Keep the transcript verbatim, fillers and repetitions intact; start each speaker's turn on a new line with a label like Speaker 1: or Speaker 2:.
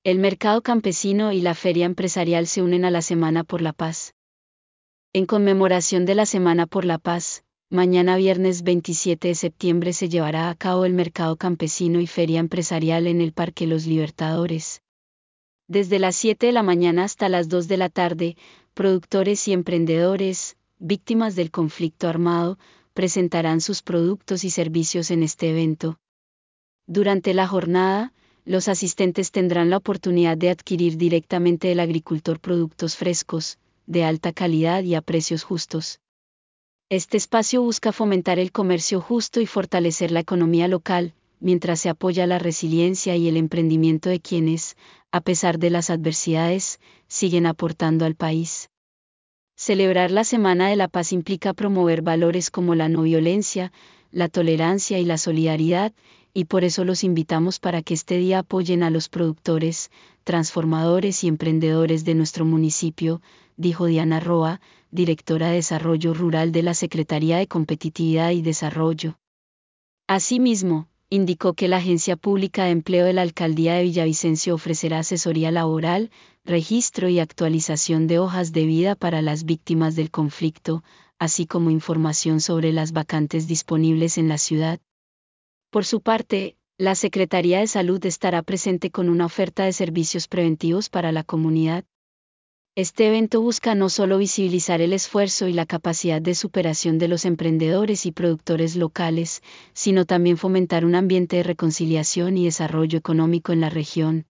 Speaker 1: El mercado campesino y la feria empresarial se unen a la Semana por la Paz. En conmemoración de la Semana por la Paz, mañana viernes veintisiete de septiembre se llevará a cabo el mercado campesino y feria empresarial en el Parque Los Libertadores. Desde las siete de la mañana hasta las dos de la tarde, productores y emprendedores, víctimas del conflicto armado, presentarán sus productos y servicios en este evento. Durante la jornada, los asistentes tendrán la oportunidad de adquirir directamente del agricultor productos frescos, de alta calidad y a precios justos. Este espacio busca fomentar el comercio justo y fortalecer la economía local, mientras se apoya la resiliencia y el emprendimiento de quienes, a pesar de las adversidades, siguen aportando al país. Celebrar la Semana de la Paz implica promover valores como la no violencia, la tolerancia y la solidaridad, y por eso los invitamos para que este día apoyen a los productores, transformadores y emprendedores de nuestro municipio, dijo Diana Roa, directora de Desarrollo Rural de la Secretaría de Competitividad y Desarrollo. Asimismo, indicó que la Agencia Pública de Empleo de la Alcaldía de Villavicencio ofrecerá asesoría laboral, registro y actualización de hojas de vida para las víctimas del conflicto, así como información sobre las vacantes disponibles en la ciudad. Por su parte, la Secretaría de Salud estará presente con una oferta de servicios preventivos para la comunidad. Este evento busca no solo visibilizar el esfuerzo y la capacidad de superación de los emprendedores y productores locales, sino también fomentar un ambiente de reconciliación y desarrollo económico en la región,